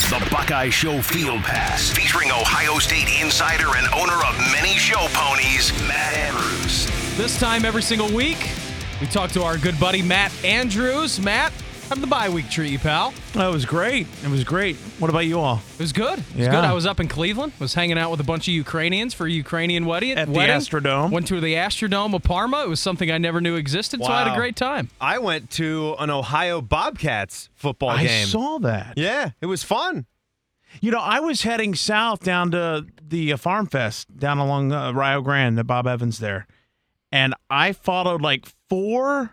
The Buckeye Show Field Pass, featuring Ohio State insider and owner of many show ponies, Matt Andrews. This time every single week, we talk to our good buddy Matt Andrews. Matt, how did the bye week treat you, pal? Oh, it was great. It was great. What about you all? It was good. It was good. I was up in Cleveland, was hanging out with a bunch of Ukrainians for a Ukrainian wedding. At the Astrodome. Went to the Astrodome of Parma. It was something I never knew existed, so I had a great time. I went to an Ohio Bobcats football game. I saw that. Yeah, it was fun. You know, I was heading south down to the Farm Fest down along Rio Grande, the Bob Evans there, and I followed like 4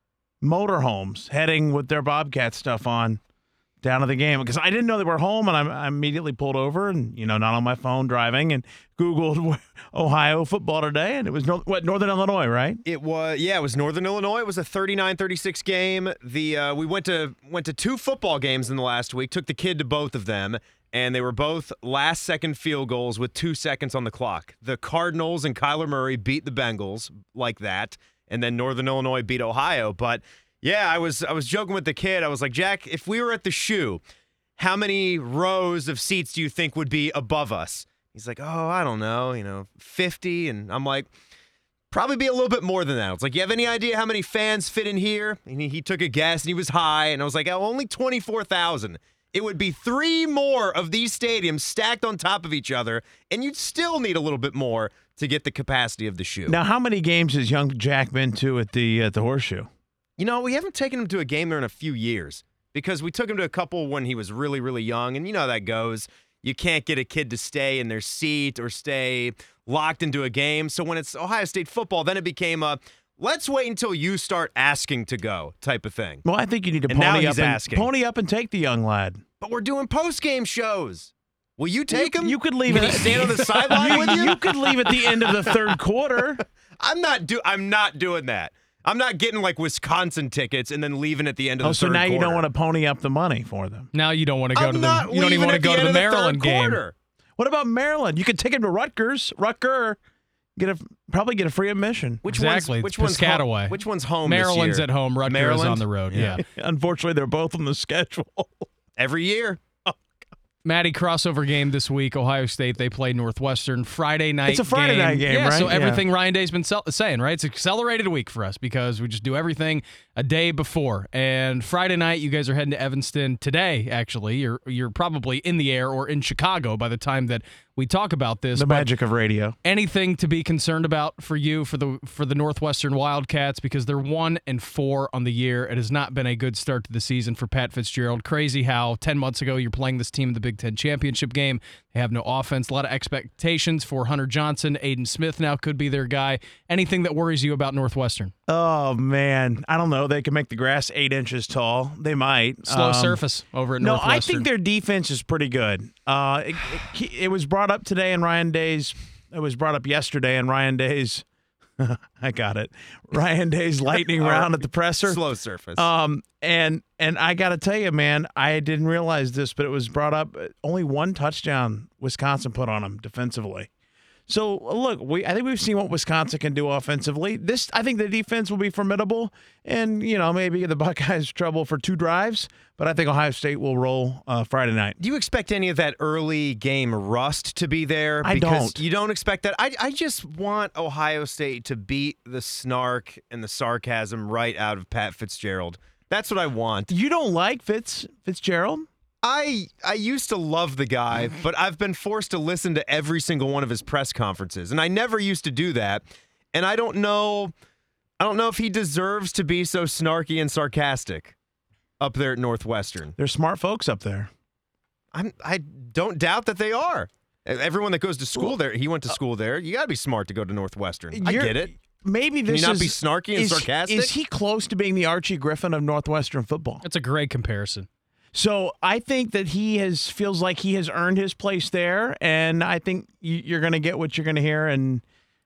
motorhomes heading with their Bobcat stuff on down to the game because I didn't know they were home, and I immediately pulled over and, not on my phone driving, and Googled Ohio football today, and it was Northern Illinois, right? It was Northern Illinois. It was a 39-36 game. We went to 2 football games in the last week, took the kid to both of them, and they were both last-second field goals with 2 seconds on the clock. The Cardinals and Kyler Murray beat the Bengals like that, and then Northern Illinois beat Ohio. But, yeah, I was joking with the kid. I was like, Jack, if we were at the Shoe, how many rows of seats do you think would be above us? He's like, I don't know, 50. And I'm like, probably be a little bit more than that. It's like, you have any idea how many fans fit in here? And he took a guess, and he was high. And I was like, only 24,000. It would be 3 more of these stadiums stacked on top of each other, and you'd still need a little bit more to get the capacity of the Shoe. Now, how many games has young Jack been to at the Horseshoe? We haven't taken him to a game there in a few years because we took him to a couple when he was really, really young, and you know how that goes. You can't get a kid to stay in their seat or stay locked into a game. So when it's Ohio State football, then it became a let's wait until you start asking to go type of thing. Well, I think you need to pony up and take the young lad. But we're doing post-game shows. Will you take him? You could leave Can it. he stand on the sideline with you? You could leave at the end of the third quarter. I'm not doing that. I'm not getting like Wisconsin tickets and then leaving at the end of the third quarter. So now you don't want to pony up the money for them. Now you don't want to go to the. You don't even want to go to the Maryland game. What about Maryland? You could take him to Rutgers. Probably get a free admission. Which one's Piscataway. Which one's home? Maryland's this year? at home. Rutgers Maryland? is on the road. Yeah. Unfortunately, they're both on the schedule. Every year. Matty, crossover game this week. Ohio State, they play Northwestern Friday night. It's a Friday night game, right? So everything Ryan Day's been saying, right? It's an accelerated week for us because we just do everything a day before. And Friday night, you guys are heading to Evanston today, actually. You're probably in the air or in Chicago by the time that we talk about this. The magic of radio. Anything to be concerned about for you for the Northwestern Wildcats because they're 1-4 on the year. It has not been a good start to the season for Pat Fitzgerald. Crazy how 10 months ago you're playing this team in the Big Ten championship game. They have no offense. A lot of expectations for Hunter Johnson. Aiden Smith now could be their guy. Anything that worries you about Northwestern? Oh, man. I don't know. They can make the grass 8 inches tall. They might. Slow surface over at Northwestern. No, I think their defense is pretty good. It was brought up today in Ryan Day's. It was brought up yesterday in Ryan Day's. I got it. Ryan Day's lightning round at the presser. Slow surface. And I got to tell you, man, I didn't realize this, but it was brought up. Only 1 touchdown Wisconsin put on them defensively. So, look, I think we've seen what Wisconsin can do offensively. I think the defense will be formidable and, maybe give the Buckeyes trouble for 2 drives, but I think Ohio State will roll Friday night. Do you expect any of that early game rust to be there? I don't. You don't expect that? I just want Ohio State to beat the snark and the sarcasm right out of Pat Fitzgerald. That's what I want. You don't like Fitzgerald? I used to love the guy, but I've been forced to listen to every single one of his press conferences, and I never used to do that. And I don't know if he deserves to be so snarky and sarcastic up there at Northwestern. There's smart folks up there. I don't doubt that they are. Everyone that goes to school there, he went to school there. You got to be smart to go to Northwestern. I get it. Maybe this Can you not be snarky and sarcastic? Is he close to being the Archie Griffin of Northwestern football? That's a great comparison. So I think that feels like he has earned his place there, and I think you're going to get what you're going to hear. And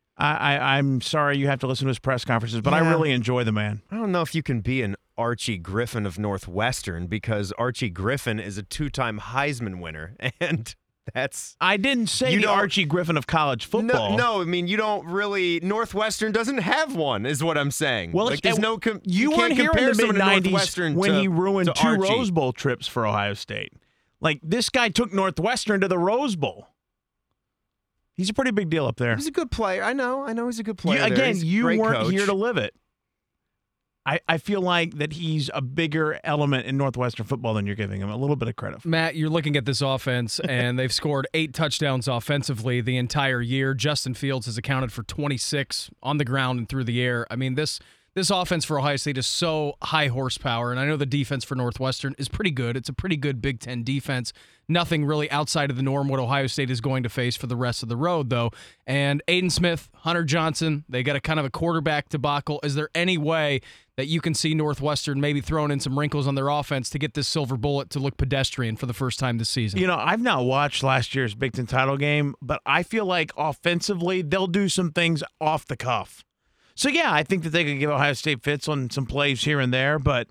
I'm sorry you have to listen to his press conferences, but I really enjoy the man. I don't know if you can be an Archie Griffin of Northwestern because Archie Griffin is a 2-time Heisman winner, and I didn't say the Archie Griffin of college football. No, I mean, you don't really. Northwestern doesn't have one, is what I'm saying. Well, there's no. You weren't here in the mid-90s when he ruined 2 Rose Bowl trips for Ohio State. Like, this guy took Northwestern to the Rose Bowl. He's a pretty big deal up there. He's a good player. I know he's a good player. Again, He's a you great weren't coach. here to live it. I feel like that he's a bigger element in Northwestern football than you're giving him a little bit of credit for. Matt, you're looking at this offense, and they've scored 8 touchdowns offensively the entire year. Justin Fields has accounted for 26 on the ground and through the air. I mean, this offense for Ohio State is so high horsepower, and I know the defense for Northwestern is pretty good. It's a pretty good Big Ten defense. Nothing really outside of the norm what Ohio State is going to face for the rest of the road, though. And Aiden Smith, Hunter Johnson, they got a kind of a quarterback debacle. Is there any way that you can see Northwestern maybe throwing in some wrinkles on their offense to get this silver bullet to look pedestrian for the first time this season? You know, I've not watched last year's Big Ten title game, but I feel like offensively they'll do some things off the cuff. So, yeah, I think that they could give Ohio State fits on some plays here and there, but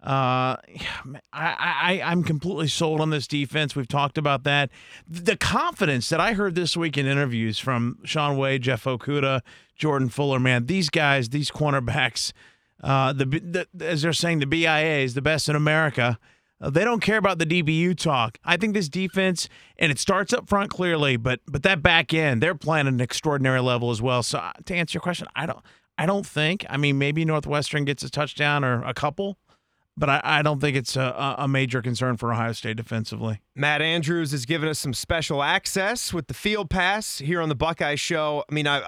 I'm completely sold on this defense. We've talked about that. The confidence that I heard this week in interviews from Sean Wade, Jeff Okudah, Jordan Fuller, man, these guys, these cornerbacks, as they're saying, the BIAs, the best in America, they don't care about the DBU talk. I think this defense, and it starts up front clearly, but that back end, they're playing at an extraordinary level as well. So to answer your question, I don't think. I mean, maybe Northwestern gets a touchdown or a couple, but I don't think it's a major concern for Ohio State defensively. Matt Andrews has given us some special access with the Field Pass here on the Buckeye Show. I mean,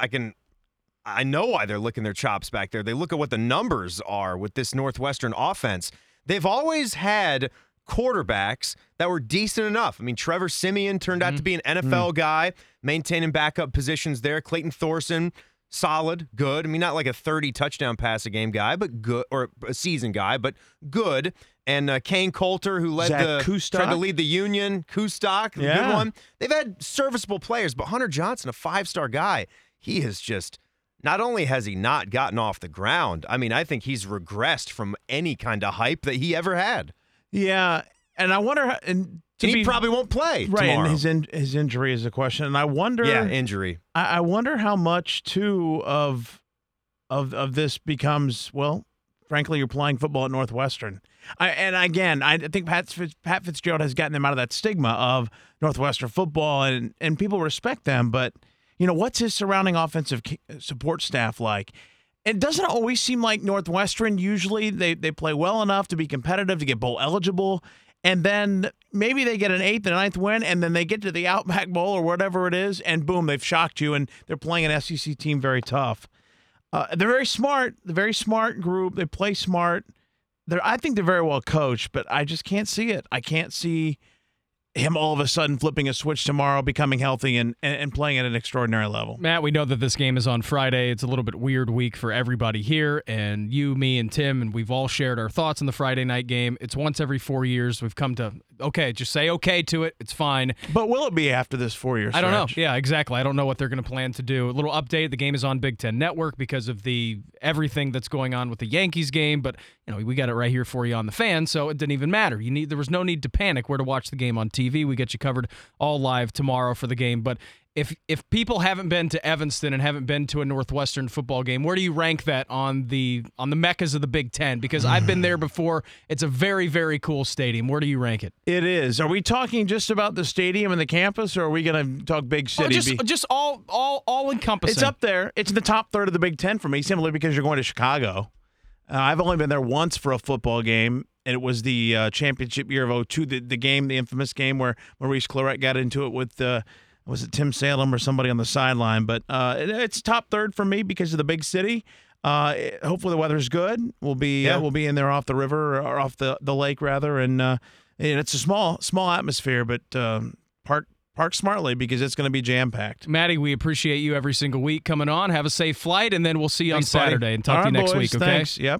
I know why they're licking their chops back there. They look at what the numbers are with this Northwestern offense. They've always had quarterbacks that were decent enough. I mean, Trevor Siemian turned out to be an NFL guy, maintaining backup positions there. Clayton Thorson, solid, good. I mean, not like a 30 touchdown pass a game guy, but good, or a season guy, but good. And Kane Coulter, who tried to lead the Union, Kustok, the good one. They've had serviceable players, but Hunter Johnson, a 5-star guy, he has just, not only has he not gotten off the ground, I mean, I think he's regressed from any kind of hype that he ever had. Yeah, and I wonder, he probably won't play tomorrow. Right, and his injury is a question, and I wonder. Yeah, injury. I wonder how much too of this becomes. Well, frankly, you're playing football at Northwestern, I think Pat Fitzgerald has gotten them out of that stigma of Northwestern football, and people respect them, but you know what's his surrounding offensive support staff like? It doesn't always seem like Northwestern. Usually they play well enough to be competitive, to get bowl eligible, and then maybe they get an 8th and 9th win, and then they get to the Outback Bowl or whatever it is, and boom, they've shocked you, and they're playing an SEC team very tough. They're very smart. The very smart group. They play smart. I think they're very well coached, but I just can't see it. I can't see him all of a sudden flipping a switch tomorrow, becoming healthy, and playing at an extraordinary level. Matt, we know that this game is on Friday. It's a little bit weird week for everybody here, and you, me, and Tim, and we've all shared our thoughts on the Friday night game. It's once every 4 years. We've come to, just say okay to it. It's fine. But will it be after this 4-year stretch? I don't know. Yeah, exactly. I don't know what they're going to plan to do. A little update. The game is on Big Ten Network because of everything that's going on with the Yankees game, but we got it right here for you on the Fan, so it didn't even matter. There was no need to panic where to watch the game on TV. We get you covered all live tomorrow for the game. But if people haven't been to Evanston and haven't been to a Northwestern football game, where do you rank that on the meccas of the Big Ten? Because I've been there before. It's a very, very cool stadium. Where do you rank it? It is. Are we talking just about the stadium and the campus, or are we going to talk big city? Just all encompassing. It's up there. It's in the top third of the Big Ten for me, simply because you're going to Chicago. I've only been there once for a football game, and it was the championship year of 2002, the infamous game where Maurice Clarett got into it with was it Tim Salem or somebody on the sideline? But it's top third for me because of the big city. Hopefully the weather's good. We'll be in there off the river, or off the lake rather, and it's a small atmosphere, but park smartly because it's going to be jam-packed. Maddie, we appreciate you every single week coming on. Have a safe flight, and then we'll see you on Thanks, buddy. Saturday and talk to you next week, okay? Thanks. Yep.